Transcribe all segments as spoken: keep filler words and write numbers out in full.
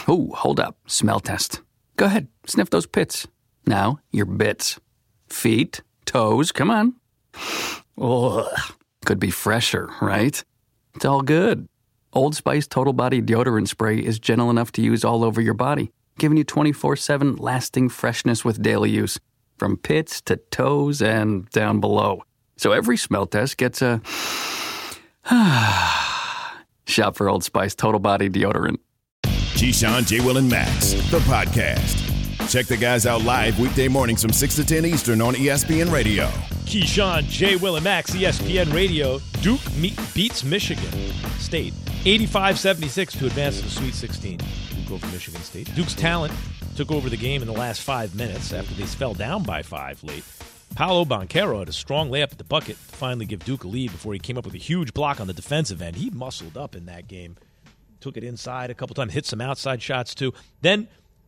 Ooh, hold up. Smell test. Go ahead, sniff those pits. Now, your bits. Feet, toes, come on. Ugh. Could be fresher, right? It's all good. Old Spice Total Body Deodorant Spray is gentle enough to use all over your body, giving you twenty-four seven lasting freshness with daily use, from pits to toes and down below. So every smell test gets a shop for Old Spice Total Body Deodorant. Keyshawn, J. Will, and Max, the podcast. Check the guys out live weekday mornings from six to ten Eastern on E S P N Radio. Keyshawn, J. Will, and Max, E S P N Radio. Duke meet, beats Michigan State eighty-five seventy-six to advance to the Sweet sixteen. Duke over Michigan State. Duke's talent took over the game in the last five minutes after they fell down by five late. Paolo Banchero had a strong layup at the bucket to finally give Duke a lead before he came up with a huge block on the defensive end. He muscled up in that game. Took it inside a couple times, hit some outside shots too. Then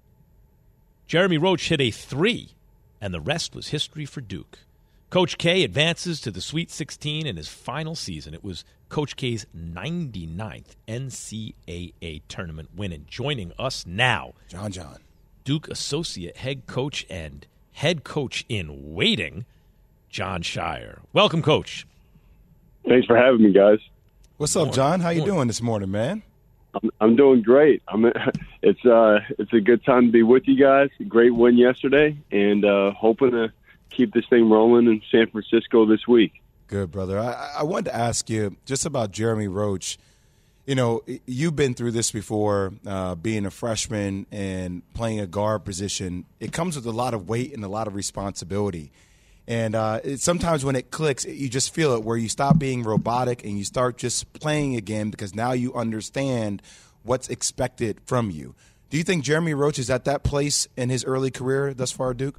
Jeremy Roach hit a three, and the rest was history for Duke. Coach K advances to the Sweet sixteen in his final season. It was Coach K's ninety-ninth N C double A tournament win. And joining us now, John John, Duke Associate Head Coach and Head Coach in Waiting, Jon Scheyer. Welcome, Coach. Thanks for having me, guys. What's up, John? How you doing this morning, man? I'm, I'm doing great. I'm. It's uh, it's a good time to be with you guys. Great win yesterday, and uh, hoping to keep this thing rolling in San Francisco this week. Good, brother. I, I wanted to ask you just about Jeremy Roach. You know, you've been through this before, uh, being a freshman and playing a guard position. It comes with a lot of weight and a lot of responsibility. And uh, it, sometimes when it clicks, you just feel it, where you stop being robotic and you start just playing again because now you understand what's expected from you. Do you think Jeremy Roach is at that place in his early career thus far, Duke?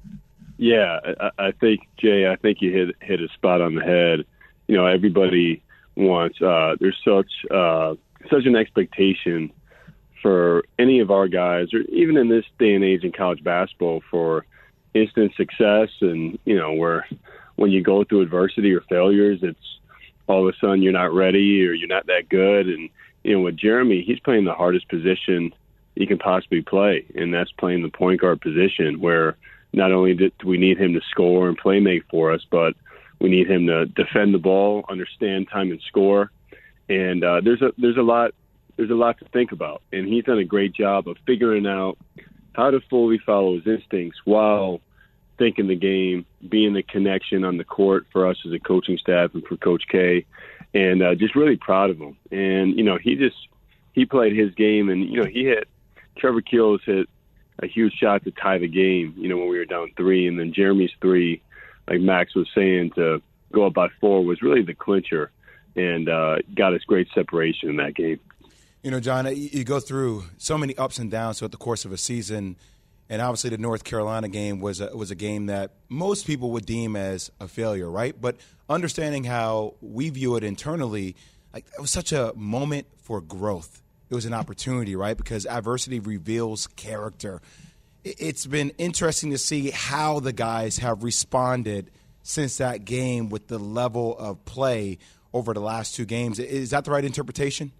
Yeah, I, I think, Jay, I think you hit hit a spot on the head. You know, everybody wants uh, – there's such uh, such an expectation for any of our guys, or even in this day and age in college basketball, for – instant success. And, you know, where when you go through adversity or failures, it's all of a sudden you're not ready or you're not that good. And, you know, with Jeremy, he's playing the hardest position he can possibly play, and that's playing the point guard position, where not only do we need him to score and play make for us, but we need him to defend the ball, understand time and score. And uh, there's a there's a lot there's a lot to think about, and he's done a great job of figuring out how to fully follow his instincts while thinking the game, being the connection on the court for us as a coaching staff and for Coach K, and uh, just really proud of him. And, you know, he just he played his game, and, you know, he hit Trevor Keels hit a huge shot to tie the game, you know, when we were down three, and then Jeremy's three, like Max was saying, to go up by four was really the clincher, and uh, got us great separation in that game. You know, John, you go through so many ups and downs throughout the course of a season, and obviously the North Carolina game was a, was a game that most people would deem as a failure, right? But understanding how we view it internally, like, it was such a moment for growth. It was an opportunity, right? Because adversity reveals character. It's been interesting to see how the guys have responded since that game with the level of play over the last two games. Is that the right interpretation?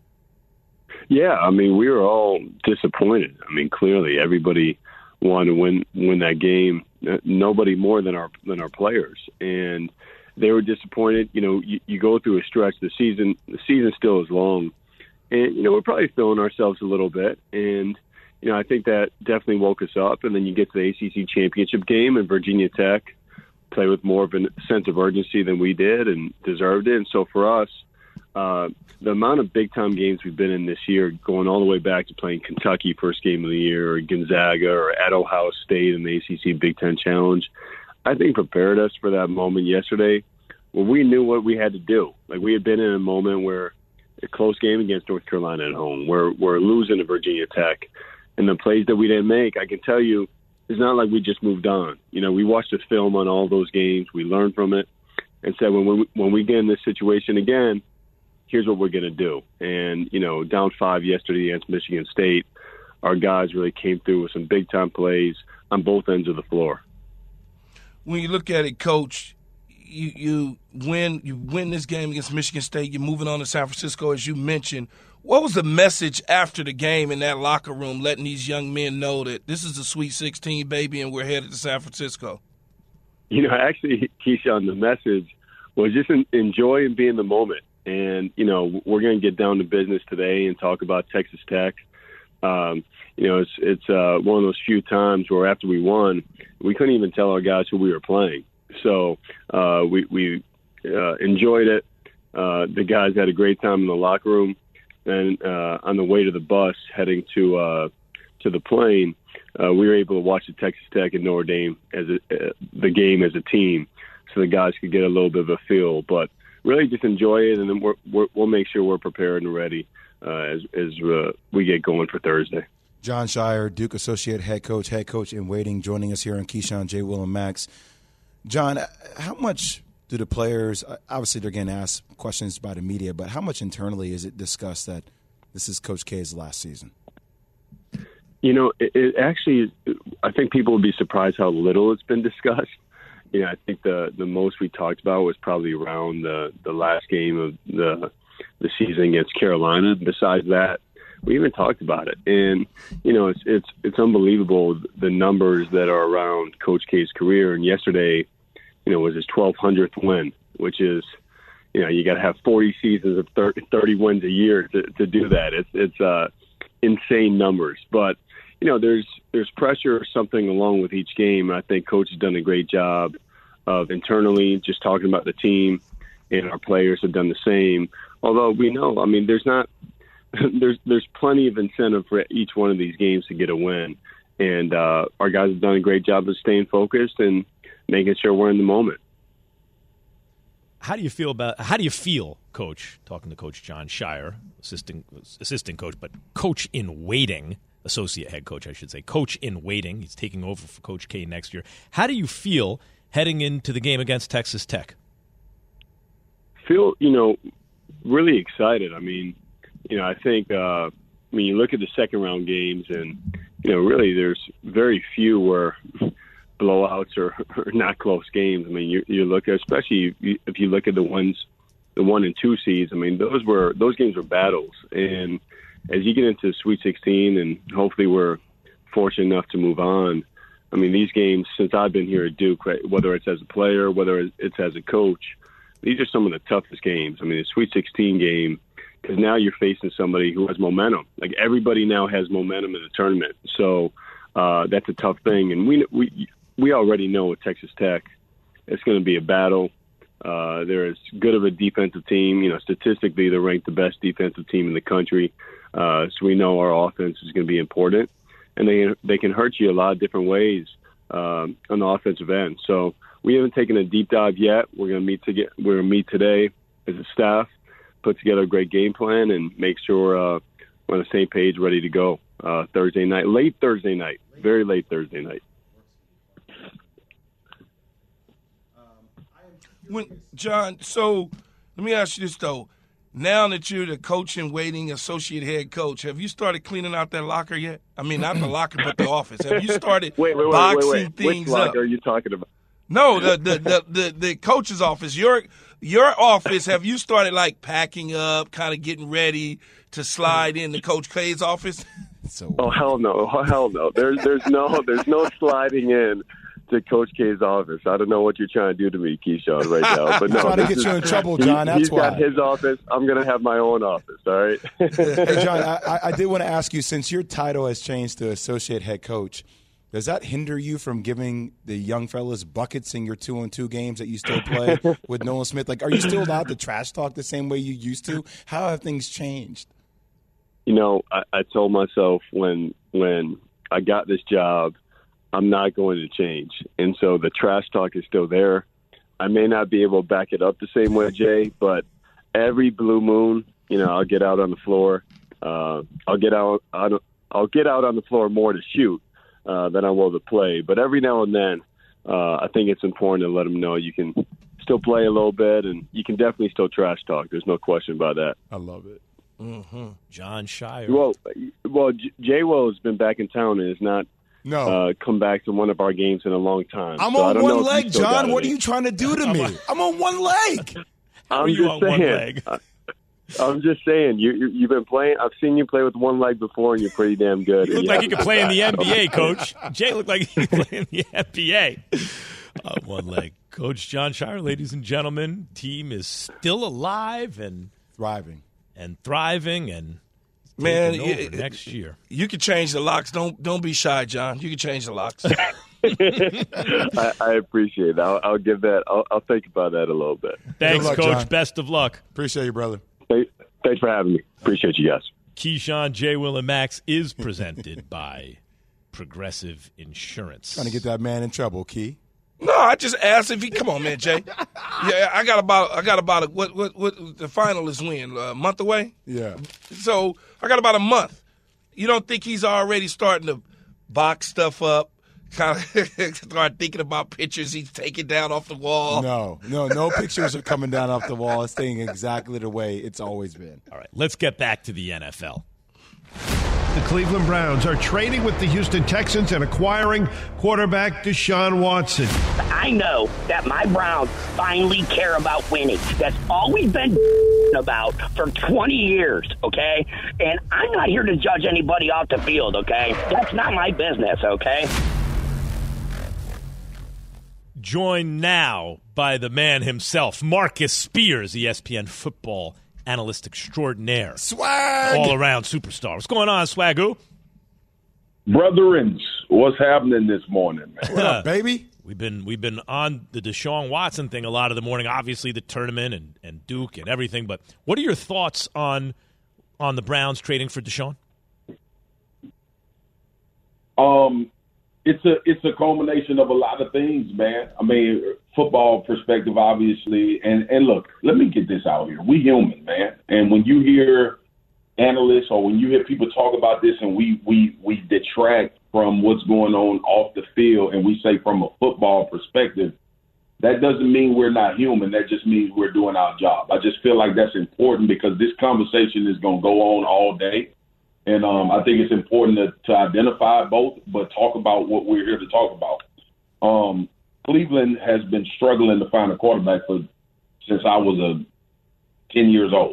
Yeah, I mean, we were all disappointed. I mean, clearly everybody wanted to win win that game. Nobody more than our than our players, and they were disappointed. You know, you, you go through a stretch. The season the season still is long, and you know we're probably feeling ourselves a little bit. And you know, I think that definitely woke us up. And then you get to the A C C championship game, and Virginia Tech play with more of a sense of urgency than we did, and deserved it. And so for us, Uh, the amount of big-time games we've been in this year, going all the way back to playing Kentucky first game of the year, or Gonzaga, or at Ohio State in the A C C Big Ten Challenge, I think prepared us for that moment yesterday where we knew what we had to do. Like, we had been in a moment where a close game against North Carolina at home, where we're losing to Virginia Tech, and the plays that we didn't make, I can tell you, it's not like we just moved on. You know, we watched the film on all those games, we learned from it, and said when we, when we get in this situation again, here's what we're going to do. And, you know, down five yesterday against Michigan State, our guys really came through with some big-time plays on both ends of the floor. When you look at it, Coach, you, you win you win this game against Michigan State. You're moving on to San Francisco, as you mentioned. What was the message after the game in that locker room, letting these young men know that this is the Sweet sixteen, baby, and we're headed to San Francisco? You know, actually, Keyshawn, the message was just enjoy and be in the moment. And, you know, we're going to get down to business today and talk about Texas Tech. Um, you know, it's it's uh, one of those few times where after we won, we couldn't even tell our guys who we were playing. So uh, we, we uh, enjoyed it. Uh, the guys had a great time in the locker room. And uh, on the way to the bus heading to uh, to the plane, uh, we were able to watch the Texas Tech and Notre Dame as a, uh, the game as a team, so the guys could get a little bit of a feel. But really, just enjoy it, and then we're, we're, we'll make sure we're prepared and ready uh, as as uh, we get going for Thursday. Jon Scheyer, Duke Associate Head Coach, Head Coach in Waiting, joining us here on Keyshawn, J. Will, and Max. John, how much do the players, obviously they're getting asked questions by the media, but how much internally is it discussed that this is Coach K's last season? You know, it, it actually, I think people would be surprised how little it's been discussed. You know, I think the, the most we talked about was probably around the, the last game of the the season against Carolina. Besides that, we even talked about it. And, you know, it's it's it's unbelievable the numbers that are around Coach K's career. And yesterday, you know, was his twelve hundredth win, which is, you know, you got to have forty seasons of thirty, thirty wins a year to, to do that. It's it's uh, insane numbers. But, you know, there's there's pressure or something along with each game. And I think Coach has done a great job of internally just talking about the team, and our players have done the same. Although we know, I mean, there's not there's there's plenty of incentive for each one of these games to get a win. And uh, our guys have done a great job of staying focused and making sure we're in the moment. How do you feel about? How do you feel, Coach? Talking to Coach Jon Scheyer, assistant assistant coach, but coach in waiting, associate head coach, I should say, coach in waiting. He's taking over for Coach K next year. How do you feel heading into the game against Texas Tech? Feel, you know, really excited. I mean, you know, I think uh, when you look at the second round games, and you know, really, there's very few where blowouts or, or not close games. I mean, you, you look at, especially if you look at the ones, the one and two seeds. I mean, those were those games were battles. And as you get into the Sweet sixteen, and hopefully we're fortunate enough to move on. I mean, these games since I've been here at Duke, right, whether it's as a player, whether it's as a coach, these are some of the toughest games. I mean, the Sweet sixteen game, because now you're facing somebody who has momentum. Like everybody now has momentum in the tournament, so uh, that's a tough thing. And we we. We already know with Texas Tech, it's going to be a battle. Uh, they're as good of a defensive team. You know, statistically, they're ranked the best defensive team in the country. Uh, so we know our offense is going to be important, and they they can hurt you a lot of different ways um, on the offensive end. So we haven't taken a deep dive yet. We're going to meet to get we're going to meet today as a staff, put together a great game plan, and make sure uh, we're on the same page, ready to go uh, Thursday night, late Thursday night, very late Thursday night. When, John, so let me ask you this, though. Now that you're the coach in waiting, associate head coach, have you started cleaning out that locker yet? I mean, not the locker, but the office. Have you started wait, wait, wait, boxing wait, wait. things Which locker up? are you talking about? No, the the, the, the the coach's office. Your your office, have you started, like, packing up, kind of getting ready to slide into Coach K's office? So, oh, hell no. Oh, hell no. There's, there's, no, there's no sliding in to Coach K's office. I don't know what you're trying to do to me, Keyshawn, right now. But no, trying to get is, you in trouble, John. He, that's he's why. He's got his office. I'm going to have my own office, all right? Hey, John, I, I did want to ask you, since your title has changed to associate head coach, does that hinder you from giving the young fellas buckets in your two-on-two games that you still play with Nolan Smith? Like, are you still allowed to trash talk the same way you used to? How have things changed? You know, I, I told myself when when I got this job, I'm not going to change. And so the trash talk is still there. I may not be able to back it up the same way, Jay, but every blue moon, you know, I'll get out on the floor. Uh, I'll get out on, I'll get out on the floor more to shoot uh, than I will to play. But every now and then, uh, I think it's important to let them know you can still play a little bit, and you can definitely still trash talk. There's no question about that. I love it. Mm-hmm. Jon Scheyer. Well, well, Jay Will has been back in town and has not No. uh, come back to one of our games in a long time. I'm so I on don't know one if leg, you still got John. What it. are you trying to do to me? I'm on one leg. How I'm are you just on saying. one leg? Uh, I'm just saying, you, you, you've been playing. I've seen you play with one leg before, and you're pretty damn good. You look like you could play in the N B A, Coach. Jay looked like he could play in the N B A. Uh, one leg. Coach Jon Scheyer, ladies and gentlemen, team is still alive and thriving and thriving and man taking over you, next year. You can change the locks. Don't don't be shy, John. You can change the locks. I, I appreciate it. I'll, I'll give that. I'll, I'll think about that a little bit. Thanks, luck, Coach. John. Best of luck. Appreciate you, brother. Hey, thanks for having me. Appreciate you guys. Keyshawn, J. Will, and Max is presented by Progressive Insurance. Trying to get that man in trouble, Key. No, I just asked if he. Come on, man, Jay. Yeah, I got about. I got about. A, what? What? What? The final is when? A month away. Yeah. So I got about a month. You don't think he's already starting to box stuff up? Kind of start thinking about pictures he's taking down off the wall. No, no, no pictures are coming down off the wall. It's staying exactly the way it's always been. All right, let's get back to the N F L. The Cleveland Browns are trading with the Houston Texans and acquiring quarterback Deshaun Watson. I know that my Browns finally care about winning. That's all we've been about for twenty years, okay? And I'm not here to judge anybody off the field, okay? That's not my business, okay? Joined now by the man himself, Marcus Spears, E S P N football analyst extraordinaire. Swag! All-around superstar. What's going on, Swagoo? Brethrens, what's happening this morning, man? What up, baby? We've been we've been on the Deshaun Watson thing a lot of the morning, obviously the tournament and, and Duke and everything, but what are your thoughts on on the Browns trading for Deshaun? Um, it's a it's a culmination of a lot of things, man. I mean, football perspective, obviously, and and look, let me get this out here. We human, man, and when you hear analysts or when you hear people talk about this and we we we detract from what's going on off the field and we say from a football perspective, that doesn't mean we're not human. That just means we're doing our job. I just feel like that's important because this conversation is going to go on all day. And um, I think it's important to, to identify both, but talk about what we're here to talk about. Um, Cleveland has been struggling to find a quarterback for since I was a ten years old.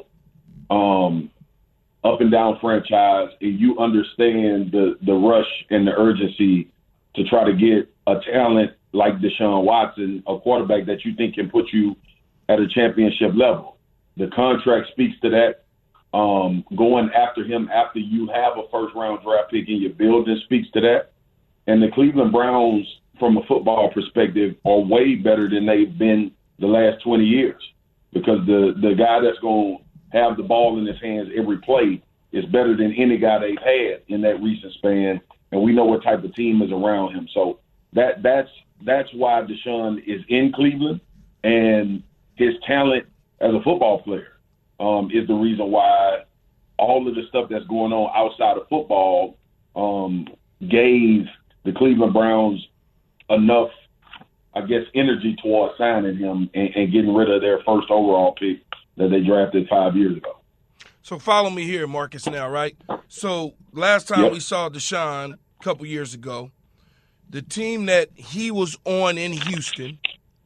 Um, up and down franchise, and you understand the, the rush and the urgency to try to get a talent like Deshaun Watson, a quarterback that you think can put you at a championship level. The contract speaks to that. Um, going after him after you have a first-round draft pick in your building speaks to that. And the Cleveland Browns, from a football perspective, are way better than they've been the last twenty years because the, the guy that's going to have the ball in his hands every play is better than any guy they've had in that recent span, and we know what type of team is around him. So that that's that's why Deshaun is in Cleveland, and his talent as a football player um, is the reason why all of the stuff that's going on outside of football um, gave the Cleveland Browns enough, I guess, energy towards signing him and, and getting rid of their first overall pick that they drafted five years ago. So follow me here, Marcus, now, right? So last time yep. we saw Deshaun a couple years ago, the team that he was on in Houston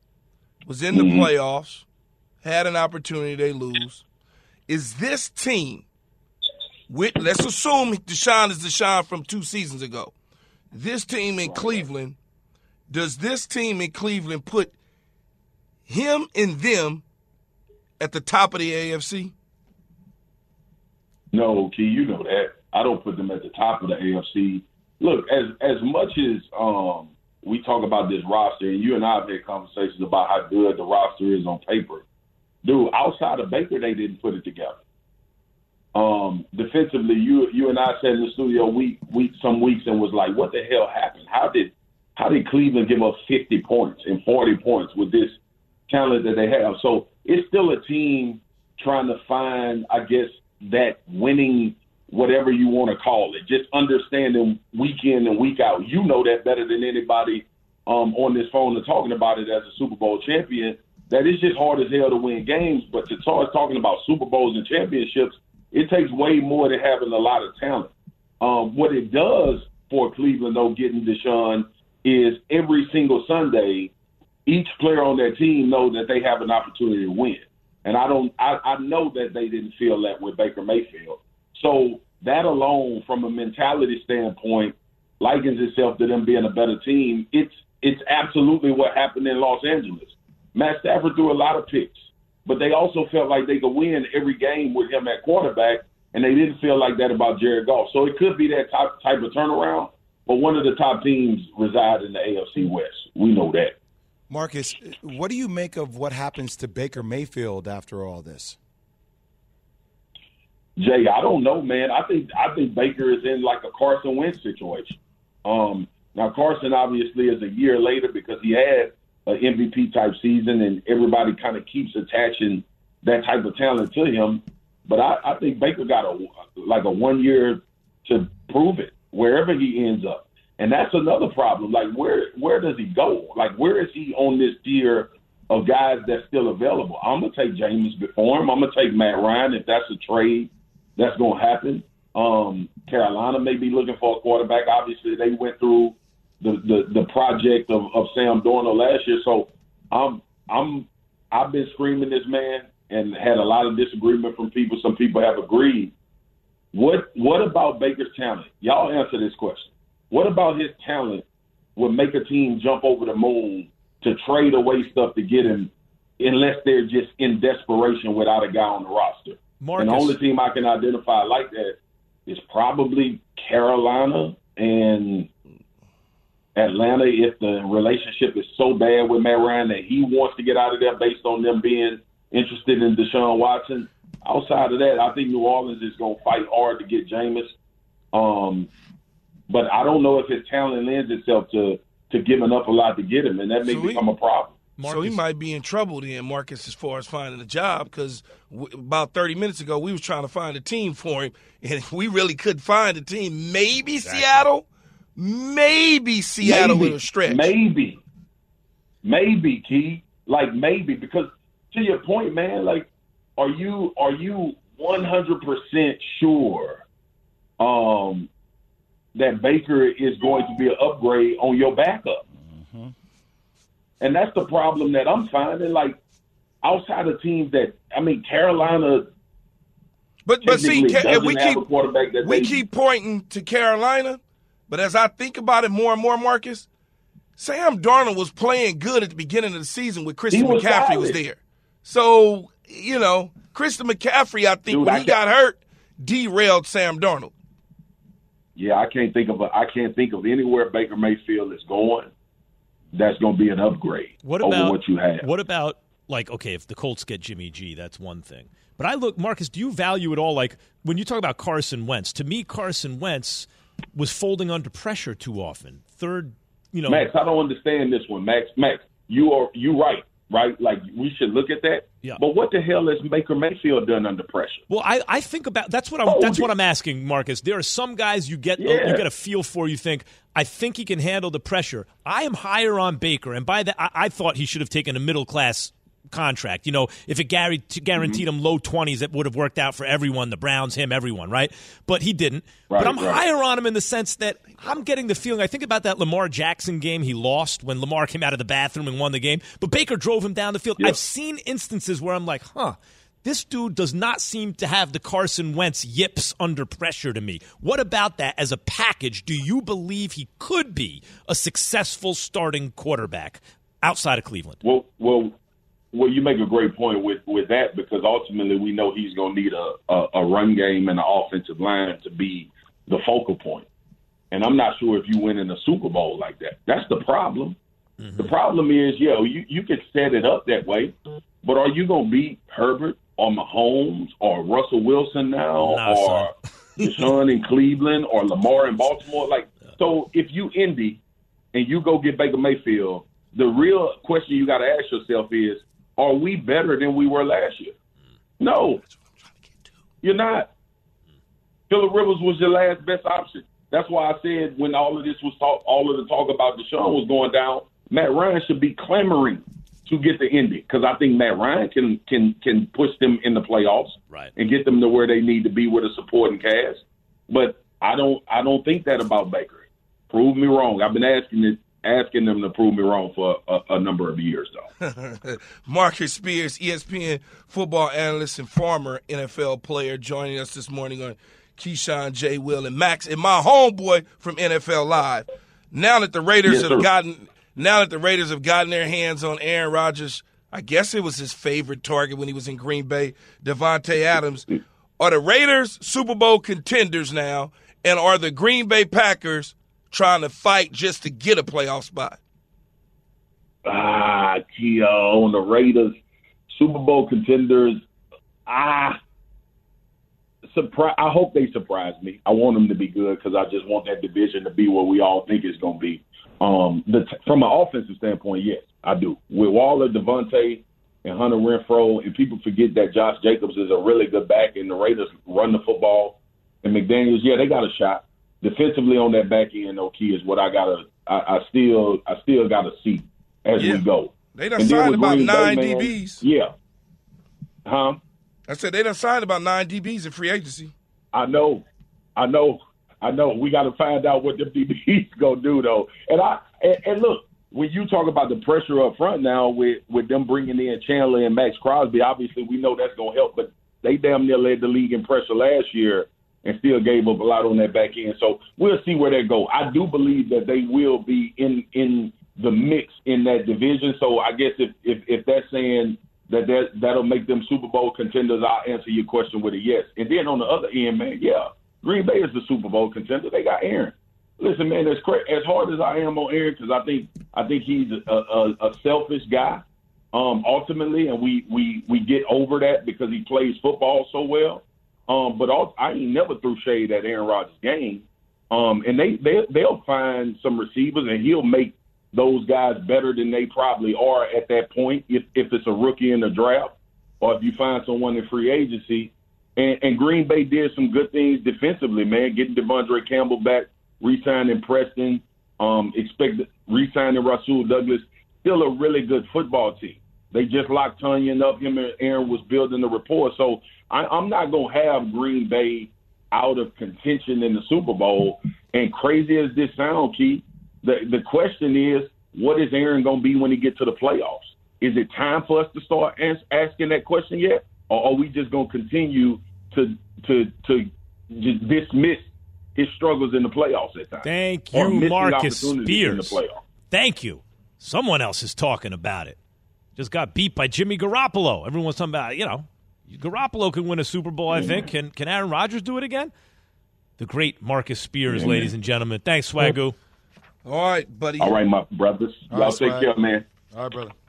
was in the mm-hmm. playoffs, had an opportunity, they lose. Is this team, with let's assume Deshaun is Deshaun from two seasons ago, this team in Cleveland, does this team in Cleveland put him and them at the top of the A F C? No, Key, you know that. I don't put them at the top of the A F C. Look, as as much as um, we talk about this roster, and you and I have had conversations about how good the roster is on paper, dude, outside of Baker, they didn't put it together. Um, defensively, you you and I sat in the studio week, week some weeks and was like, what the hell happened? How did how did Cleveland give up fifty points and forty points with this talent that they have? So it's still a team trying to find, I guess, that winning, whatever you want to call it, just understanding week in and week out. You know that better than anybody um, on this phone and talking about it as a Super Bowl champion, that it's just hard as hell to win games. But to start talking about Super Bowls and championships, it takes way more than having a lot of talent. Um, what it does for Cleveland, though, getting Deshaun, is every single Sunday, each player on that team knows that they have an opportunity to win. And I don't. I, I know that they didn't feel that with Baker Mayfield. So that alone, from a mentality standpoint, likens itself to them being a better team. It's it's absolutely what happened in Los Angeles. Matt Stafford threw a lot of picks, but they also felt like they could win every game with him at quarterback, and they didn't feel like that about Jared Goff. So it could be that type, type of turnaround, but one of the top teams reside in the A F C West. We know that. Marcus, what do you make of what happens to Baker Mayfield after all this? Jay, I don't know, man. I think I think Baker is in like a Carson Wentz situation. Um, now, Carson obviously is a year later because he had an M V P-type season, and everybody kind of keeps attaching that type of talent to him. But I, I think Baker got a like a one year to prove it wherever he ends up. And that's another problem. Like, where where does he go? Like, where is he on this tier of guys that's still available? I'm going to take Jameis before him. I'm going to take Matt Ryan if that's a trade that's going to happen. Um, Carolina may be looking for a quarterback. Obviously, they went through the, the, the project of, of Sam Darnold last year. So I'm I'm I've been screaming this man and had a lot of disagreement from people. Some people have agreed. What what about Baker's talent? Y'all answer this question. What about his talent would make a team jump over the moon to trade away stuff to get him unless they're just in desperation without a guy on the roster? Marcus. And the only team I can identify like that is probably Carolina and Atlanta if the relationship is so bad with Matt Ryan that he wants to get out of there based on them being interested in Deshaun Watson. Outside of that, I think New Orleans is going to fight hard to get Jameis. Um, but I don't know if his talent lends itself to, to giving up a lot to get him, and that may so become he, a problem. Marcus. So he might be in trouble then, Marcus, as far as finding a job, because w- about thirty minutes ago we was trying to find a team for him, and we really couldn't find a team. Maybe exactly. Seattle? Maybe Seattle maybe, with a stretch. Maybe. Maybe, Key. Like, maybe. Because to your point, man, like, are you are you one hundred percent sure um, that Baker is going to be an upgrade on your backup? Mm-hmm. And that's the problem that I'm finding. Like, outside of teams that, I mean, Carolina. But but see, we keep we they, keep pointing to Carolina. But as I think about it more and more, Marcus, Sam Darnold was playing good at the beginning of the season when Christian was McCaffrey solid. was there. So, you know, Christian McCaffrey, I think, Dude, when I he got hurt, derailed Sam Darnold. Yeah, I can't think of a, I can't think of anywhere Baker Mayfield is going that's going to be an upgrade what about, over what you have. What about, like, okay, if the Colts get Jimmy G, that's one thing. But I look, Marcus, do you value it all? Like, when you talk about Carson Wentz, to me, Carson Wentz was folding under pressure too often. Third, you know. Max, I don't understand this one. Max, Max, you are you right, right? Like, we should look at that. Yeah. But what the hell has Baker Mayfield done under pressure? Well, I, I think about that's what I'm oh, that's what I'm asking, Marcus. There are some guys you get yeah. you get a feel for. You think I think he can handle the pressure. I am higher on Baker, and by that I, I thought he should have taken a middle class contract. You know, if it guaranteed mm-hmm. him low twenties, it would have worked out for everyone, the Browns, him, everyone, right? But he didn't. Right, but I'm right. higher on him in the sense that I'm getting the feeling, I think about that Lamar Jackson game he lost when Lamar came out of the bathroom and won the game, but Baker drove him down the field. Yep. I've seen instances where I'm like, huh, this dude does not seem to have the Carson Wentz yips under pressure to me. What about that as a package? Do you believe he could be a successful starting quarterback outside of Cleveland? Well, well, Well, you make a great point with, with that because ultimately we know he's going to need a, a, a run game and an offensive line to be the focal point. And I'm not sure if you win in a Super Bowl like that. That's the problem. Mm-hmm. The problem is, yo, you, you could set it up that way, but are you going to beat Herbert or Mahomes or Russell Wilson now no, or Deshaun in Cleveland or Lamar in Baltimore? Like, so if you Indy and you go get Baker Mayfield, the real question you got to ask yourself is, are we better than we were last year? No, you're not. Phillip Rivers was your last best option. That's why I said when all of this was talk, all of the talk about Deshaun was going down, Matt Ryan should be clamoring to get to Indy because I think Matt Ryan can can can push them in the playoffs right. and get them to where they need to be with a supporting cast. But I don't I don't think that about Baker. Prove me wrong. I've been asking this asking them to prove me wrong for a, a number of years, though. Marcus Spears, E S P N football analyst and former N F L player, joining us this morning on Keyshawn, J. Will, and Max, and my homeboy from N F L Live. Now that the Raiders yes, have sir. gotten, now that the Raiders have gotten their hands on Aaron Rodgers, I guess it was his favorite target when he was in Green Bay, Devontae Adams. Are the Raiders Super Bowl contenders now, and are the Green Bay Packers trying to fight just to get a playoff spot? Ah, Kia, on the Raiders, Super Bowl contenders, ah, surprise. I hope they surprise me. I want them to be good because I just want that division to be what we all think it's going to be. Um, the, from an offensive standpoint, yes, I do. With Waller, Devontae, and Hunter Renfrow, and people forget that Josh Jacobs is a really good back, and the Raiders run the football. And McDaniels, yeah, they got a shot. Defensively on that back end, though, Key, is what I gotta. I, I still, I still gotta see as yeah. we go. They done signed about Green nine Bay, man, D Bs. Yeah. Huh? I said they done signed about nine D Bs in free agency. I know, I know, I know. We got to find out what the D Bs gonna do, though. And I and, and look, when you talk about the pressure up front now with with them bringing in Chandler and Max Crosby, obviously we know that's gonna help. But they damn near led the league in pressure last year and still gave up a lot on that back end. So we'll see where they go. I do believe that they will be in in the mix in that division. So I guess if if, if that's saying that, that that'll make them Super Bowl contenders, I'll answer your question with a yes. And then on the other end, man, yeah, Green Bay is the Super Bowl contender. They got Aaron. Listen, man, as cra- as hard as I am on Aaron, because I think I think he's a, a, a selfish guy, um, ultimately, and we, we, we get over that because he plays football so well. Um, but all, I ain't never threw shade at Aaron Rodgers' game. Um, and they, they, they'll find some receivers, and he'll make those guys better than they probably are at that point if, if it's a rookie in the draft or if you find someone in free agency. And, and Green Bay did some good things defensively, man, getting Devondre Campbell back, re-signing Preston, um, expect re-signing Rasul Douglas. Still a really good football team. They just locked Tonyan up. Him and Aaron was building the rapport. So I, I'm not going to have Green Bay out of contention in the Super Bowl. And crazy as this sounds, Keith, the, the question is, what is Aaron going to be when he gets to the playoffs? Is it time for us to start as, asking that question yet? Or are we just going to continue to to to just dismiss his struggles in the playoffs at times? Thank you, Marcus Spears. In the playoffs? Thank you. Someone else is talking about it. Just got beat by Jimmy Garoppolo. Everyone's talking about, you know, Garoppolo can win a Super Bowl, I think. Can can Aaron Rodgers do it again? The great Marcus Spears, yeah, ladies man. and gentlemen. Thanks, Swagoo. All right, buddy. All right, my brothers. Y'all right, take Swag. care, man. All right, brother.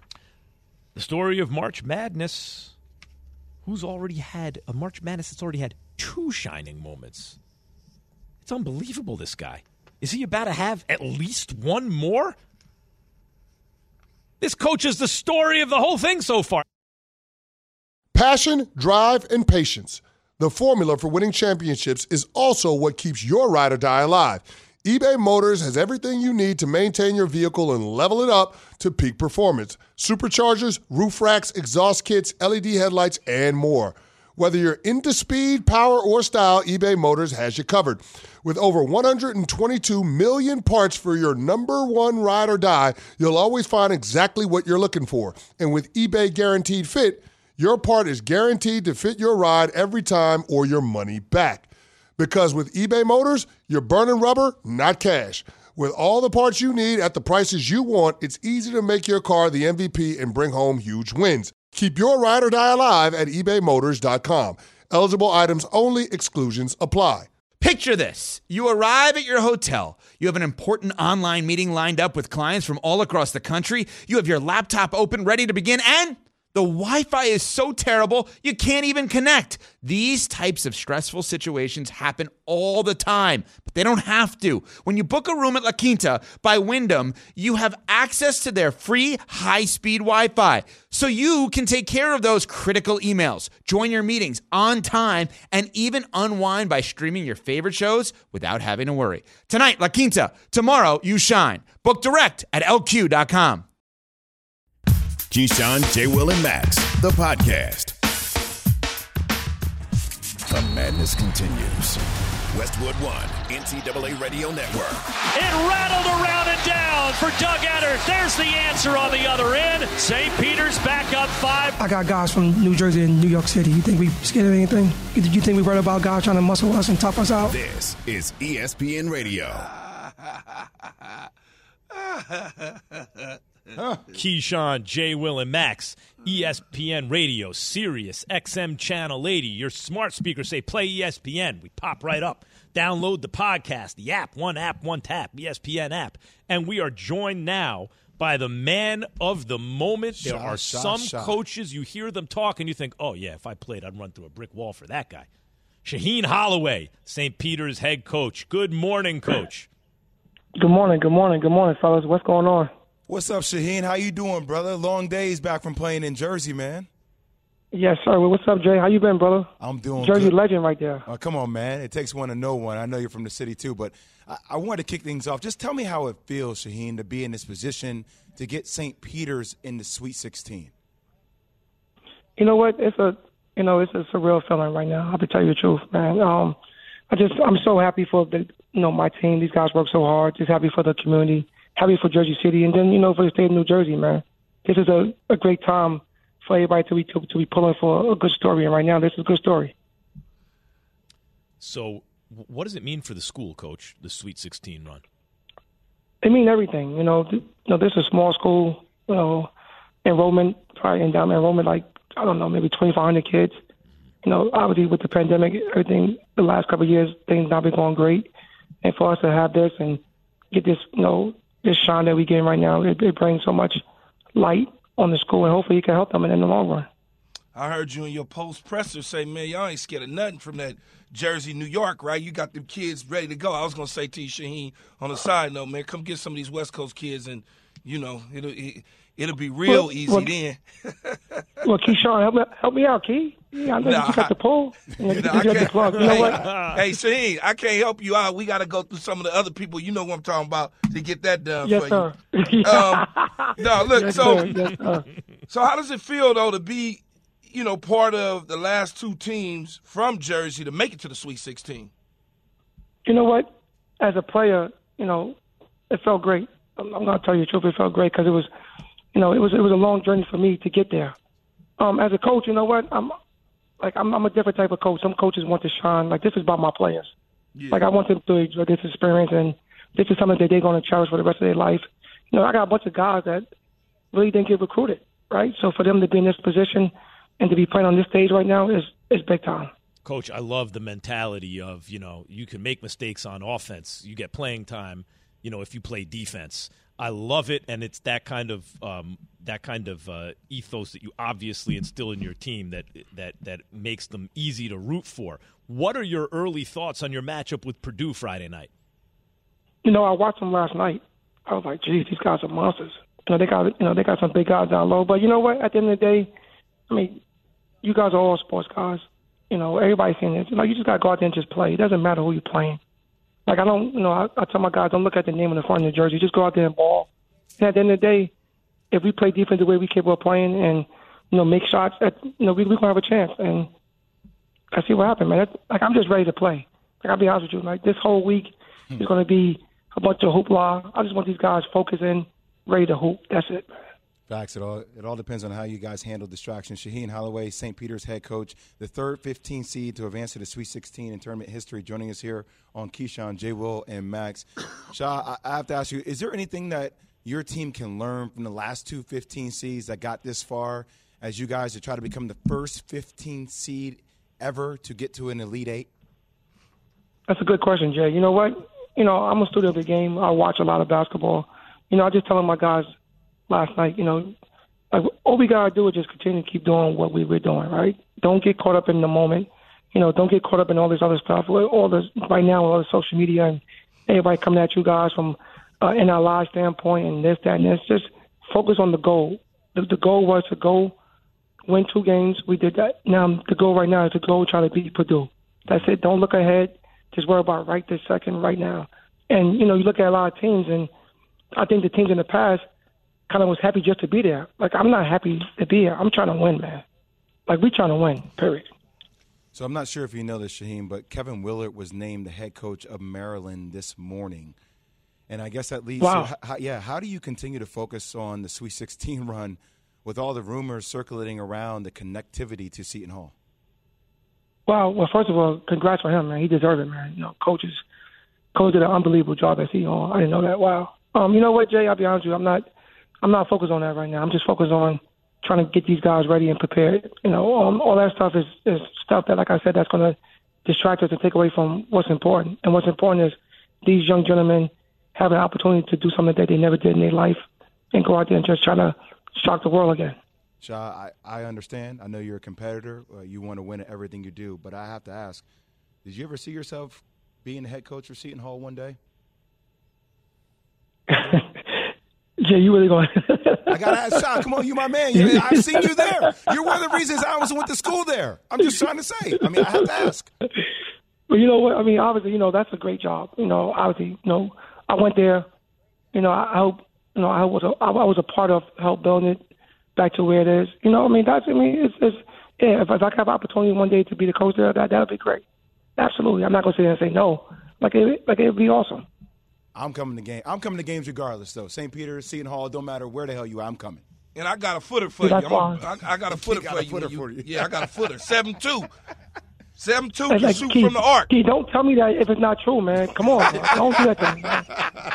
The story of March Madness. Who's already had a March Madness that's already had two shining moments. It's unbelievable, this guy. Is he about to have at least one more? This coach is the story of the whole thing so far. Passion, drive, and patience. The formula for winning championships is also what keeps your ride or die alive. eBay Motors has everything you need to maintain your vehicle and level it up to peak performance. Superchargers, roof racks, exhaust kits, L E D headlights, and more. Whether you're into speed, power, or style, eBay Motors has you covered. With over one hundred twenty-two million parts for your number one ride or die, you'll always find exactly what you're looking for. And with eBay Guaranteed Fit, your part is guaranteed to fit your ride every time or your money back. Because with eBay Motors, you're burning rubber, not cash. With all the parts you need at the prices you want, it's easy to make your car the M V P and bring home huge wins. Keep your ride or die alive at ebay motors dot com. Eligible items only. Exclusions apply. Picture this. You arrive at your hotel. You have an important online meeting lined up with clients from all across the country. You have your laptop open, ready to begin, and the Wi-Fi is so terrible, you can't even connect. These types of stressful situations happen all the time, but they don't have to. When you book a room at La Quinta by Wyndham, you have access to their free high-speed Wi-Fi, so you can take care of those critical emails, join your meetings on time, and even unwind by streaming your favorite shows without having to worry. Tonight, La Quinta. Tomorrow, you shine. Book direct at L Q dot com. Keyshawn, J. Will, and Max, the podcast. The madness continues. Westwood One, N C double A Radio Network. It rattled around and down for Doug Edert. There's the answer on the other end. Saint Peter's back up five. I got guys from New Jersey and New York City. You think we scared of anything? Did you think we worried about guys trying to muscle us and tough us out? This is E S P N Radio. Keyshawn, J. Will, and Max, E S P N Radio, Sirius, X M Channel eighty. Your smart speakers say play E S P N. We pop right up. Download the podcast, the app, one app, one tap, E S P N app. And we are joined now by the man of the moment. Shot, there are shot, some shot. coaches, you hear them talk, and you think, oh, yeah, if I played, I'd run through a brick wall for that guy. Shaheen Holloway, Saint Peter's head coach. Good morning, Coach. Good morning, good morning, good morning, fellas. What's going on? What's up, Shaheen? How you doing, brother? Long days back from playing in Jersey, man. Yes, sir. Well, what's up, Jay? How you been, brother? I'm doing Jersey good. legend right there. Oh, come on, man. It takes one to know one. I know you're from the city, too, but I, I wanted to kick things off. Just tell me how it feels, Shaheen, to be in this position to get Saint Peter's in the Sweet sixteen. You know what? It's a, you know, it's a surreal feeling right now. I have to tell you the truth, man. Um, I just, I'm so happy for the, you know, my team. These guys work so hard. Just happy for the community. Happy for Jersey City, and then, you know, for the state of New Jersey, man. This is a, a great time for everybody to be to, to be pulling for a good story, and right now this is a good story. So what does it mean for the school, Coach, the Sweet sixteen run? It means everything. You know, th- you know, this is a small school, you know, enrollment, probably endowment enrollment, like, I don't know, maybe twenty-five hundred kids. You know, obviously with the pandemic, everything, the last couple of years, things not been going great. And for us to have this and get this, you know, this shine that we getting right now, it, it brings so much light on the school, and hopefully you can help them in the long run. I heard you in your post presser say, man, y'all ain't scared of nothing from that Jersey, New York, right? You got them kids ready to go. I was going to say to you, Shaheen, on a side note, man, come get some of these West Coast kids, and, you know, it'll, it, it'll be real well, easy well, then. Well, Keyshawn, help me, help me out, Key. Yeah, I know nah, you got the pull. You know, you know, you the plug. You know hey, what? Hey, Shaheen, I can't help you out. We got to go through some of the other people. You know what I'm talking about to get that done yes, for sir. you. um, no, look, yes, so, sir. Yes, sir. So how does it feel, though, to be, you know, part of the last two teams from Jersey to make it to the Sweet sixteen? You know what? As a player, you know, it felt great. I'm, I'm going to tell you the truth. It felt great because it was, you know, it was it was a long journey for me to get there. Um, as a coach, you know what? I'm like I'm, I'm a different type of coach. Some coaches want to shine. Like, this is about my players. Yeah. Like, I want them to enjoy this experience, and this is something that they're going to cherish for the rest of their life. You know, I got a bunch of guys that really didn't get recruited, right? So for them to be in this position and to be playing on this stage right now is is big time. Coach, I love the mentality of, you know, you can make mistakes on offense. You get playing time, you know, if you play defense. I love it, and it's that kind of um, that kind of uh, ethos that you obviously instill in your team that that that makes them easy to root for. What are your early thoughts on your matchup with Purdue Friday night? You know, I watched them last night. I was like, geez, these guys are monsters. You know, they got you know they got some big guys down low. But you know what? At the end of the day, I mean, you guys are all sports guys. You know, everybody's saying this. Like, you just got to go out there and just play. It doesn't matter who you're playing. Like, I don't, you know, I, I tell my guys, don't look at the name on the front of the jersey. Just go out there and ball. And at the end of the day, if we play defense the way we capable of playing and, you know, make shots, at, you know, we, we're going to have a chance. And I see what happened, man. That's, like, I'm just ready to play. Like, I'll be honest with you. Like, this whole week hmm. is going to be a bunch of hoopla. I just want these guys focused in, ready to hoop. That's it, man. Facts. It all it all depends on how you guys handle distractions. Shaheen Holloway, Saint Peter's head coach, the third fifteen seed to advance to the Sweet sixteen in tournament history, joining us here on Keyshawn, J. Will, and Max. Shah, I, I have to ask you, is there anything that your team can learn from the last two fifteen seeds that got this far as you guys to try to become the first fifteen seed ever to get to an Elite Eight? That's a good question, Jay. You know what? You know, I'm a student of the game. I watch a lot of basketball. You know, I just telling my guys last night, you know, like, all we got to do is just continue to keep doing what we were doing, right? Don't get caught up in the moment. You know, don't get caught up in all this other stuff. All this right now, all the social media and everybody coming at you guys from uh, an N L I standpoint and this, that, and this. Just focus on the goal. The, the goal was to go win two games. We did that. Now the goal right now is to go try to beat Purdue. That's it. Don't look ahead. Just worry about right this second, right now. And, you know, you look at a lot of teams, and I think the teams in the past kind of was happy just to be there. Like, I'm not happy to be here. I'm trying to win, man. Like, we trying to win, period. So I'm not sure if you know this, Shaheem, but Kevin Willard was named the head coach of Maryland this morning. And I guess that leads wow. to, how, yeah, how do you continue to focus on the Sweet sixteen run with all the rumors circulating around the connectivity to Seton Hall? Well, well, first of all, congrats for him, man. He deserved it, man. You know, coaches, coach did an unbelievable job at Seton Hall. I didn't know that. Wow. Um, you know what, Jay? I'll be honest with you. I'm not, I'm not focused on that right now. I'm just focused on trying to get these guys ready and prepared. You know, um, all that stuff is, is stuff that, like I said, that's going to distract us and take away from what's important. And what's important is these young gentlemen have an opportunity to do something that they never did in their life and go out there and just try to shock the world again. Sha, I, I understand. I know you're a competitor. Uh, you want to win at everything you do. But I have to ask, did you ever see yourself being the head coach for Seton Hall one day? Jay, you really going I got to ask Sha. Come on, you my man. You, I've seen you there. You're one of the reasons I was went to school there. I'm just trying to say. I mean, I have to ask. Well, you know what? I mean, obviously, you know, that's a great job. You know, obviously, you know, I went there. You know, I, I hope, you know, I was a, I was a part of help building it back to where it is. You know, I mean, that's, I mean, it's, it's yeah, if, if I could have opportunity one day to be the coach there, that, that would be great. Absolutely. I'm not going to sit there and say no. Like, it, like, it would be awesome. I'm coming to game. I'm coming to games regardless, though. Saint Peter's, Seton Hall, don't matter where the hell you are, I'm coming. And I got a footer for Yeah, you. that's I'm a, fine. I, I got a footer, got for, a you footer you. for you. Yeah, I got a footer. seven two. seven two Like, can like, shoot Keith, from the arc. Keith, don't tell me that if it's not true, man. Come on, man. Don't do that to me, man.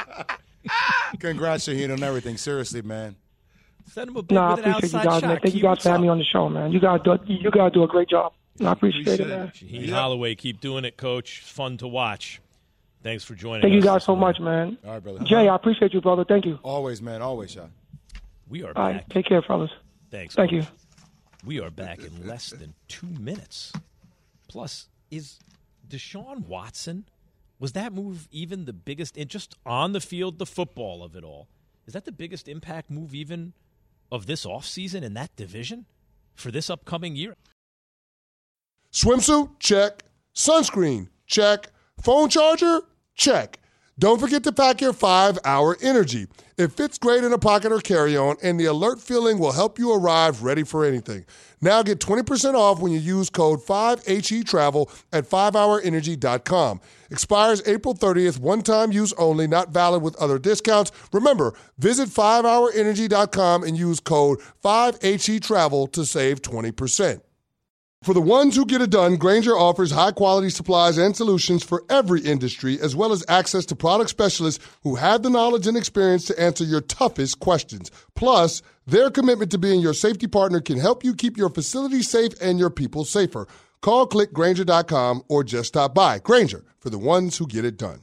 Congrats, Shaheed, on everything. Seriously, man. Send him a bit No, I with an appreciate you outside guys, shot. man. Thank you Keith, guys what's for having me up? on the show, man. You guys do you guys do a great job. And I appreciate, it, man. Shaheed Holloway, keep doing it, Coach. It's fun to watch. Thanks for joining Thank us. you guys this so morning. much, man. All right, brother. Jay, I appreciate you, brother. Thank you. Always, man. Always, Sha. We are All back. right, take care, fellas. Thanks. Thank Coach. you. We are back in less than two minutes. Plus, is Deshaun Watson, was that move even the biggest, in just on the field, the football of it all, is that the biggest impact move even of this offseason in that division for this upcoming year? Swimsuit? Check. Sunscreen? Check. Phone charger? Check. Don't forget to pack your five hour Energy. It fits great in a pocket or carry-on, and the alert feeling will help you arrive ready for anything. Now get twenty percent off when you use code five H E Travel at five hour energy dot com. Expires April thirtieth, one-time use only, not valid with other discounts. Remember, visit five hour energy dot com and use code five H E Travel to save twenty percent. For the ones who get it done, Grainger offers high-quality supplies and solutions for every industry, as well as access to product specialists who have the knowledge and experience to answer your toughest questions. Plus, their commitment to being your safety partner can help you keep your facility safe and your people safer. Call click grainger dot com or just stop by. Grainger, for the ones who get it done.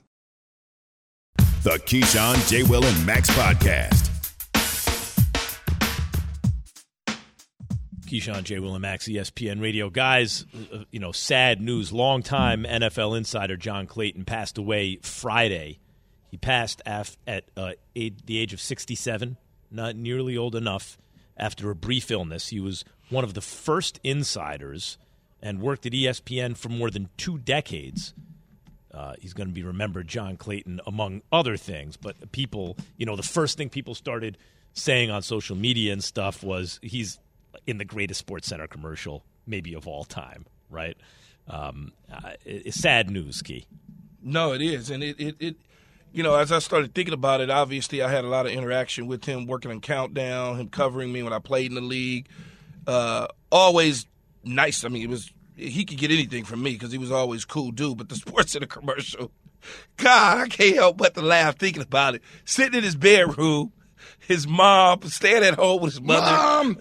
The Keyshawn, J. Will, and Max Podcast. Keyshawn, J. Will, and Max, E S P N Radio. Guys, uh, you know, sad news. Longtime N F L insider John Clayton passed away Friday. He passed af- at uh, age, the age of sixty-seven, not nearly old enough, after a brief illness. He was one of the first insiders and worked at E S P N for more than two decades. Uh, he's going to be remembered, John Clayton, among other things. But people, you know, the first thing people started saying on social media and stuff was he's in the greatest Sports Center commercial, maybe of all time, right? Um, uh, it's sad news, Key. No, it is. And it, it, it, you know, as I started thinking about it, obviously I had a lot of interaction with him working on Countdown, him covering me when I played in the league. Uh, always nice. I mean, it was he could get anything from me because he was always a cool dude. But the Sports Center commercial, God, I can't help but to laugh thinking about it. Sitting in his bedroom, his mom staying at home with his mother. Mom!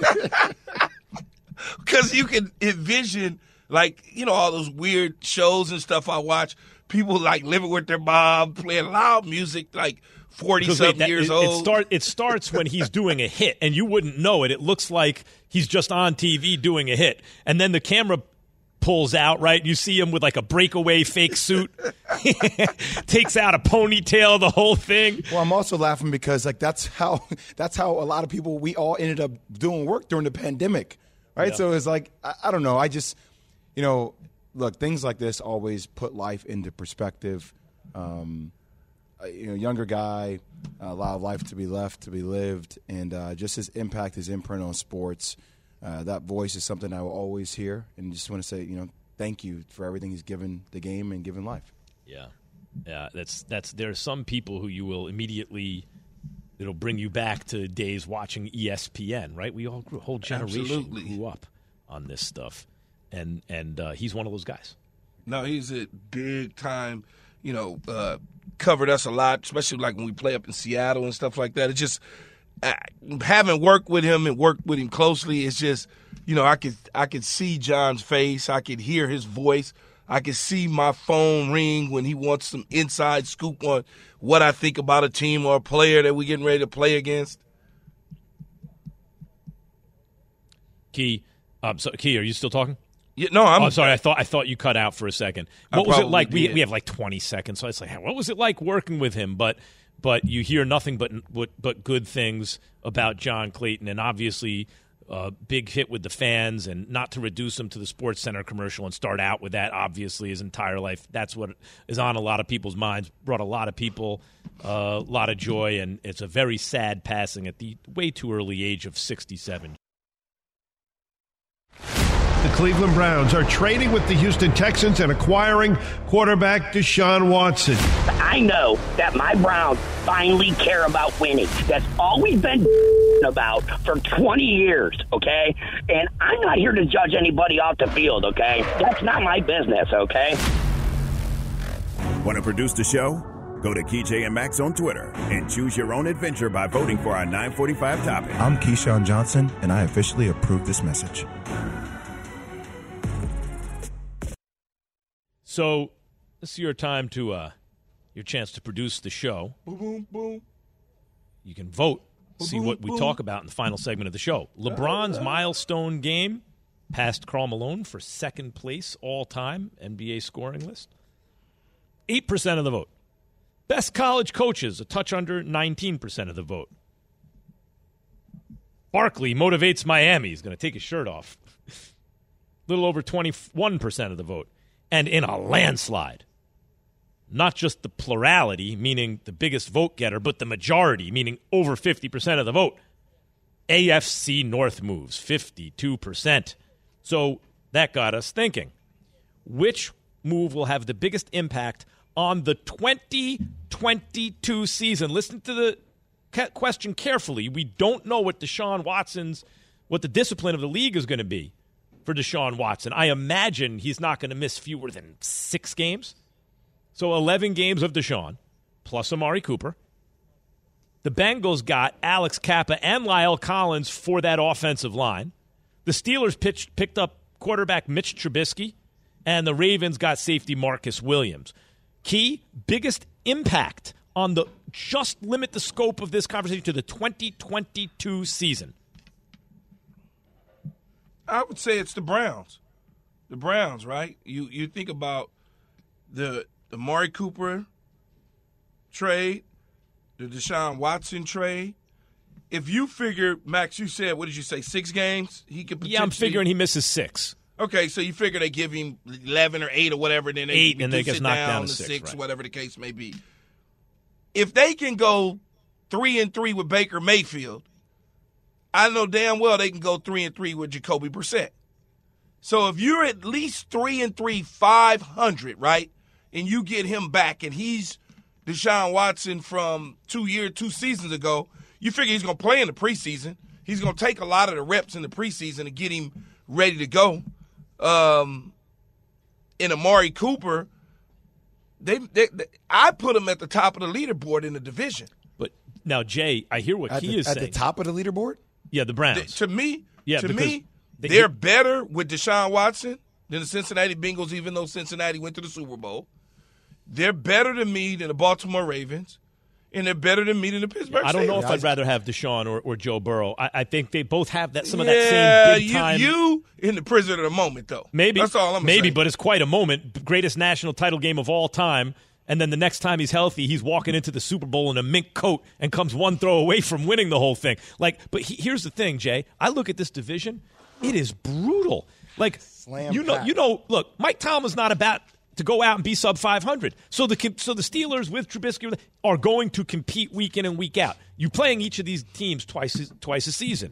Because you can envision, like, you know, all those weird shows and stuff I watch, people, like, living with their mom, playing loud music, like, forty-something years it, old. It, start, it starts when he's doing a hit, and you wouldn't know it. It looks like he's just on T V doing a hit. And then the camera pulls out, right? You see him with, like, a breakaway fake suit. Takes out a ponytail, the whole thing. Well, I'm also laughing because, like, that's how that's how a lot of people, we all ended up doing work during the pandemic, right? Yeah. So it's like, I, I don't know. I just, you know, look, things like this always put life into perspective. Um, you know, younger guy, a lot of life to be left, to be lived, and uh, just his impact, his imprint on sports. Uh, that voice is something I will always hear, and just want to say, you know, thank you for everything he's given the game and given life. Yeah. Yeah, that's that's there are some people who you will immediately it'll bring you back to days watching E S P N, right? We all grew, whole generation Absolutely. grew up on this stuff. And and uh, he's one of those guys. No, he's a big time, you know, uh, covered us a lot, especially like when we play up in Seattle and stuff like that. It's just uh, having worked with him and worked with him closely, it's just, you know, I could I could see John's face. I could hear his voice. I could see my phone ring when he wants some inside scoop on what I think about a team or a player that we're getting ready to play against. Key, um, so, Key, are you still talking? Yeah, no, I'm, oh, I'm sorry. I thought I thought you cut out for a second. I What was it like? probably We did. we have like twenty seconds, so it's like, what was it like working with him? But but you hear nothing but but, but good things about John Clayton, and obviously uh, big hit with the fans. And not to reduce him to the Sports Center commercial and start out with that. Obviously, his entire life, that's what is on a lot of people's minds. Brought a lot of people uh, a lot of joy, and it's a very sad passing at the way too early age of sixty-seven. The Cleveland Browns are trading with the Houston Texans and acquiring quarterback Deshaun Watson. I know that my Browns finally care about winning. That's all we've been about for twenty years, okay? And I'm not here to judge anybody off the field, okay? That's not my business, okay? Want to produce the show? Go to K J and Max on Twitter and choose your own adventure by voting for our nine forty-five topic. I'm Keyshawn Johnson, and I officially approve this message. So this is your time to, uh, your chance to produce the show. Boom, boom, boom. You can vote, Boom, see boom, what we boom. talk about in the final segment of the show. LeBron's milestone game passed Karl Malone for second place all-time N B A scoring list. eight percent of the vote. Best college coaches, a touch under nineteen percent of the vote. Barkley motivates Miami. He's going to take his shirt off. A little over twenty-one percent of the vote. And in a landslide, not just the plurality, meaning the biggest vote getter, but the majority, meaning over fifty percent of the vote, A F C North moves, fifty-two percent. So that got us thinking, which move will have the biggest impact on the twenty twenty-two season? Listen to the ca- question carefully. We don't know what Deshaun Watson's, what the discipline of the league is going to be for Deshaun Watson. I imagine he's not going to miss fewer than six games. So eleven games of Deshaun, plus Amari Cooper. The Bengals got Alex Kappa and Lyle Collins for that offensive line. The Steelers pitched, picked up quarterback Mitch Trubisky, and the Ravens got safety Marcus Williams. Key, biggest impact on the, just limit the scope of this conversation to the twenty twenty-two season. I would say it's the Browns. The Browns, right? You you think about the the Amari Cooper trade, the Deshaun Watson trade. If you figure, Max, you said, what did you say, six games? He could potentially. Yeah, I'm figuring he misses six. Okay, so you figure they give him eleven or eight or whatever, then they Eight, and then it reduce gets it knocked down down to to six, six, right. whatever the case may be. If they can go three and three with Baker Mayfield, I know damn well they can go three and three with Jacoby Brissett. So if you're at least three and three, five hundred, right, and you get him back, and he's Deshaun Watson from two years, two seasons ago, you figure he's going to play in the preseason. He's going to take a lot of the reps in the preseason to get him ready to go. Um, in Amari Cooper, they, they, they I put him at the top of the leaderboard in the division. But now, Jay, I hear what At he the, is at saying. the top of the leaderboard? Yeah, the Browns. Th- to me, Yeah, to because me, they- they're better with Deshaun Watson than the Cincinnati Bengals, even though Cincinnati went to the Super Bowl. They're better than me than the Baltimore Ravens, and they're better than me than the Pittsburgh I don't know Steelers. if I'd rather have Deshaun or, or Joe Burrow. I, I think they both have that some of yeah, that same big you, time. you in the prison of the moment, though. Maybe That's all I'm maybe, saying. but it's quite a moment. Greatest national title game of all time. And then the next time he's healthy, he's walking into the Super Bowl in a mink coat and comes one throw away from winning the whole thing. Like, but he, here's the thing, Jay. I look at this division; it is brutal. Like, Slam you know, packed. you know. Look, Mike Tomlin's not about to go out and be sub five hundred. So the so the Steelers with Trubisky are going to compete week in and week out. You're playing each of these teams twice twice a season.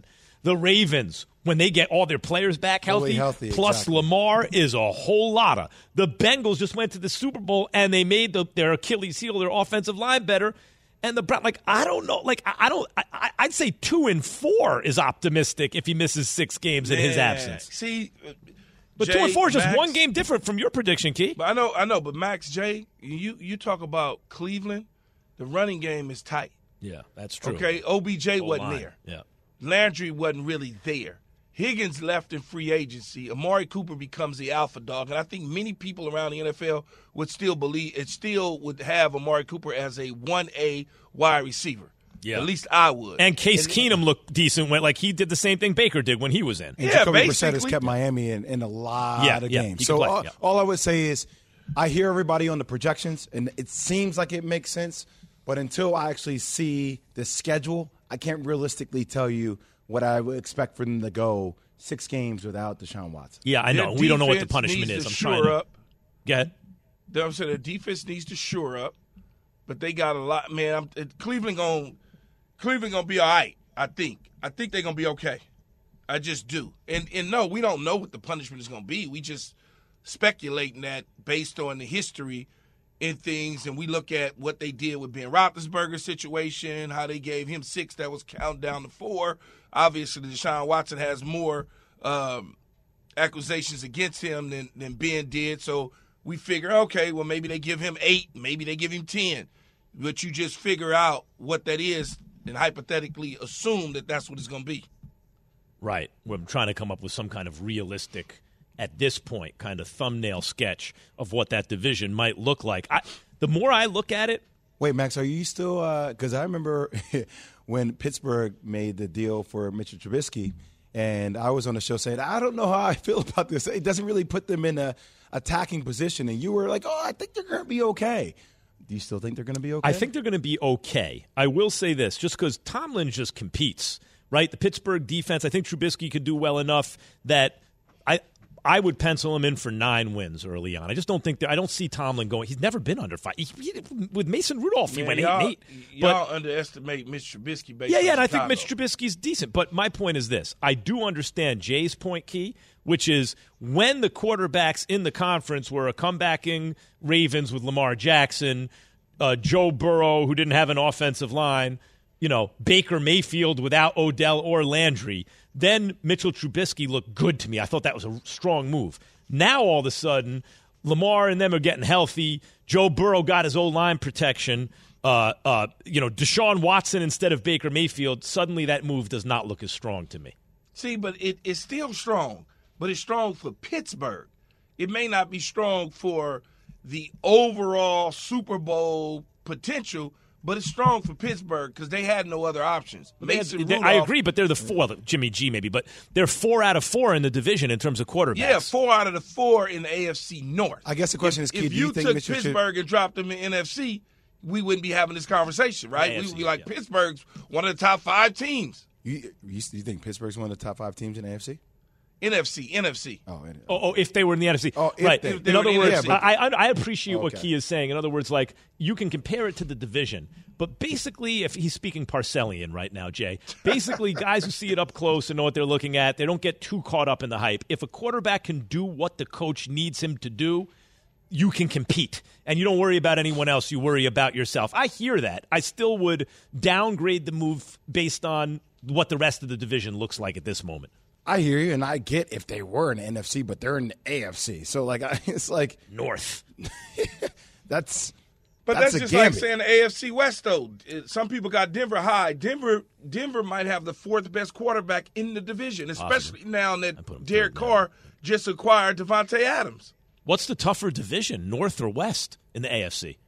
The Ravens, when they get all their players back healthy, healthy plus exactly. Lamar is a whole lotta. The Bengals just went to the Super Bowl, and they made the, their Achilles heel, their offensive line better. And the Brown, like, I don't know. Like, I, I don't, I, I'd say two and four is optimistic if he misses six games in Man, his absence. See, uh, But Jay, two and four is just Max, one game different from your prediction, Key. But I know, I know. But Max, Jay, you you talk about Cleveland. The running game is tight. Yeah, that's true. Okay, O B J wasn't line. there. Yeah, Landry wasn't really there. Higgins left in free agency. Amari Cooper becomes the alpha dog, and I think many people around the N F L would still believe it. Still would have Amari Cooper as a one A wide receiver. Yeah, at least I would. And Case and, Keenum looked decent when, like, he did the same thing Baker did when he was in. And yeah, Jacoby basically. Brissett has kept Miami in, in a lot yeah, of yeah, games. So play, all, yeah. all I would say is I hear everybody on the projections, and it seems like it makes sense. But until I actually see the schedule, I can't realistically tell you what I would expect for them to go six games without Deshaun Watson. Yeah, I know. Their we don't know what the defense punishment needs is. to I'm shore trying to. up. Go ahead. I'm saying the defense needs to shore up, but they got a lot. Man, I'm, Cleveland going Cleveland gonna be all right. I think. I think they're gonna be okay. I just do. And and no, we don't know what the punishment is gonna be. We just speculating that based on the history and things, and we look at what they did with Ben Roethlisberger's situation, how they gave him six that was counting down to four. Obviously, Deshaun Watson has more um, accusations against him than, than Ben did, so we figure, okay, well, maybe they give him eight, maybe they give him ten. But you just figure out what that is and hypothetically assume that that's what it's going to be. Right. We're trying to come up with some kind of realistic, at this point, kind of thumbnail sketch of what that division might look like. I, the more I look at it. Wait, Max, are you still – because I remember when Pittsburgh made the deal for Mitchell Trubisky, and I was on the show saying, I don't know how I feel about this. It doesn't really put them in a attacking position. And you were like, oh, I think they're going to be okay. Do you still think they're going to be okay? I think they're going to be okay. I will say this, just because Tomlin just competes, right? The Pittsburgh defense, I think Trubisky could do well enough that I I would pencil him in for nine wins early on. I just don't think that, I don't see Tomlin going. He's never been under five. He, he, with Mason Rudolph, he Man, went y'all, eight and eight. But, y'all underestimate Mitch Trubisky. Based yeah, yeah, on and I think Chicago. Mitch Trubisky's decent. But my point is this. I do understand Jay's point, Key, which is when the quarterbacks in the conference were a comebacking Ravens with Lamar Jackson, uh, Joe Burrow, who didn't have an offensive line, you know, Baker Mayfield without Odell or Landry, then Mitchell Trubisky looked good to me. I thought that was a strong move. Now, all of a sudden, Lamar and them are getting healthy. Joe Burrow got his O-line protection. Uh, uh, you know, Deshaun Watson instead of Baker Mayfield. Suddenly, that move does not look as strong to me. See, but it, it's still strong. But it's strong for Pittsburgh. It may not be strong for the overall Super Bowl potential, but it's strong for Pittsburgh because they had no other options. Mason They- Rudolph, I agree, but they're the four. Well, Jimmy G maybe, but they're four out of four in the division in terms of quarterbacks. Yeah, four out of the four in the A F C North. I guess the question if, is, Key, if do you you think took Mitchell Pittsburgh and dropped them in N F C, we wouldn't be having this conversation, right? A F C, we would be like, yeah. Pittsburgh's one of the top five teams. You, you, you think Pittsburgh's one of the top five teams in the A F C? N F C, N F C. Oh, and- Oh, oh, if they were in the N F C. Oh, if right. they- if they in were other in the words, N F C. I, I, I appreciate what Okay. Key is saying. In other words, like, you can compare it to the division. But basically, if he's speaking Parcellian right now, Jay, basically guys who see it up close and know what they're looking at, they don't get too caught up in the hype. If a quarterback can do what the coach needs him to do, you can compete. And you don't worry about anyone else. You worry about yourself. I hear that. I still would downgrade the move based on what the rest of the division looks like at this moment. I hear you, and I get if they were in the N F C, but they're in the A F C. So, like, I, it's like North. that's But that's, that's, a just gambit. like saying the A F C West, though. It- Some people got Denver high. Denver Denver might have the fourth best quarterback in the division, especially now that put him Derek third Carr just acquired Devontae Adams. What's the tougher division, North or West, in the A F C?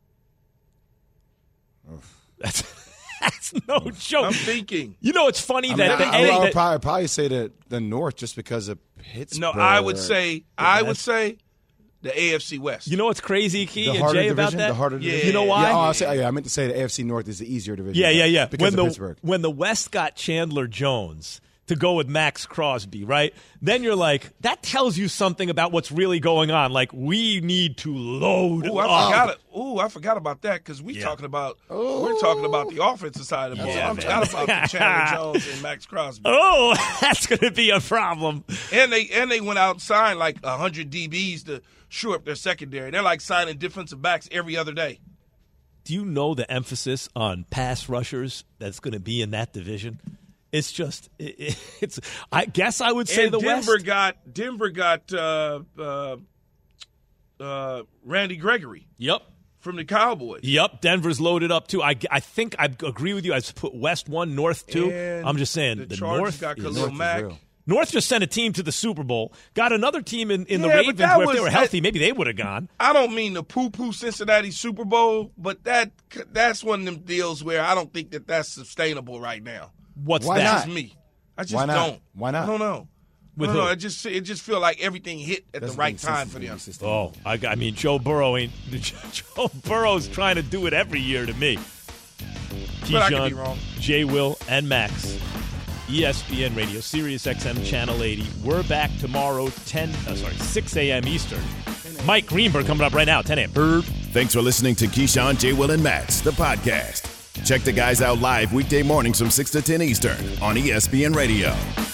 That's that's no joke. I'm thinking. You know, it's funny I, mean, that the I, A- I would that- probably, probably say the, the North just because of Pittsburgh. No, I would say I would that's- say the A F C West. you know what's crazy, Key the and harder Jay, division. about that? The harder Yeah. division. You know why? Yeah, oh, I, say, yeah, I meant to say the A F C North is the easier division. Yeah, yeah, yeah. Because When of the Pittsburgh. when the West got Chandler Jones, to go with Max Crosby, right? Then you're like, that tells you something about what's really going on. Like, we need to load Ooh, I up. forgot it. Ooh, I forgot about that because we Yeah. talking about we're talking about the offensive side of the ball. Yeah, I man. forgot about the Chandler Jones and Max Crosby. Oh, that's going to be a problem. And they and they went out and signed like one hundred D Bs to shore up their secondary. They're like signing defensive backs every other day. Do you know the emphasis on pass rushers that's going to be in that division? It's just, it, it's. I guess I would say and the Denver West. got Denver got uh, uh, uh, Randy Gregory. Yep. From the Cowboys. Yep, Denver's loaded up too. I, I think I agree with you. I put West one, North two. And I'm just saying the the, Chargers North got is- Khalil Mack. North just sent a team to the Super Bowl. Got another team in, in the Yeah, but Ravens that where if they was- were healthy, maybe they would have gone. I don't mean the poo-poo Cincinnati Super Bowl, but that that's one of them deals where I don't think that that's sustainable right now. What's Why that? not? That's me. I just Why not? don't. Why not? I don't know. With I don't who? know. It just it just feel like everything hit at Doesn't the right make time sense for to them. me. Oh, I, got- I mean, Joe Burrow ain't. Joe Burrow's trying to do it every year to me. But I could be Keyshawn, wrong. Jay Will, and Max. E S P N Radio, Sirius X M Channel eighty. We're back tomorrow, ten. Uh, sorry, six a.m. Eastern. Mike Greenberg coming up right now, ten a.m. Thanks for listening to Keyshawn, J. Will, and Max, the podcast. Check the guys out live weekday mornings from six to ten Eastern on E S P N Radio.